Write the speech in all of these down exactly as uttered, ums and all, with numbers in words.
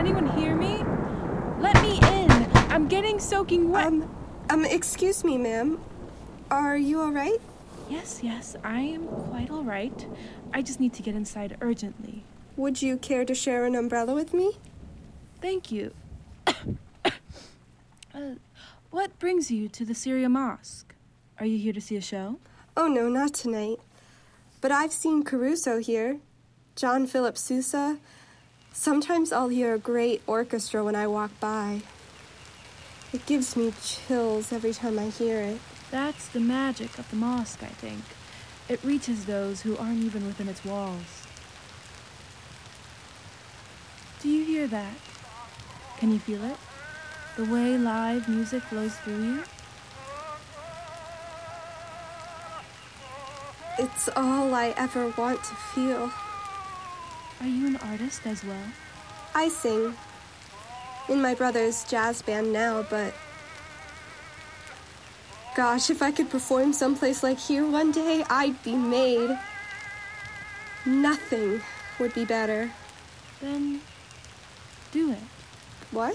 anyone hear me? Let me in. I'm getting soaking wet. Um, um, excuse me, ma'am. Are you all right? Yes, yes, I am quite all right. I just need to get inside urgently. Would you care to share an umbrella with me? Thank you. uh, what brings you to the Syria Mosque? Are you here to see a show? Oh, no, not tonight. But I've seen Caruso here. John Philip Sousa. Sometimes I'll hear a great orchestra when I walk by. It gives me chills every time I hear it. That's the magic of the mosque, I think. It reaches those who aren't even within its walls. Do you hear that? Can you feel it? The way live music flows through you? It's all I ever want to feel. Are you an artist as well? I sing. In my brother's jazz band now, but... Gosh, if I could perform someplace like here one day, I'd be made. Nothing would be better. Then do it. What?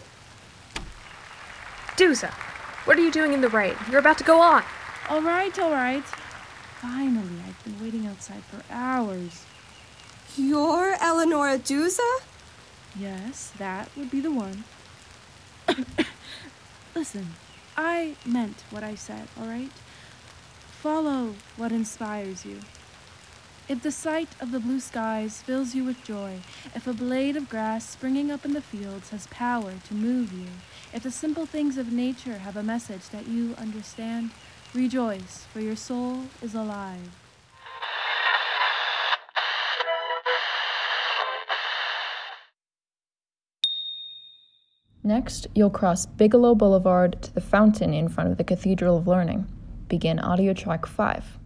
Dusa, what are you doing in the rain? You're about to go on. All right, all right. Finally, I've been waiting outside for hours. You're Eleonora Dusa? Yes, that would be the one. Listen, I meant what I said, all right? Follow what inspires you. If the sight of the blue skies fills you with joy, if a blade of grass springing up in the fields has power to move you, if the simple things of nature have a message that you understand, rejoice, for your soul is alive. Next, you'll cross Bigelow Boulevard to the fountain in front of the Cathedral of Learning. Begin audio track five.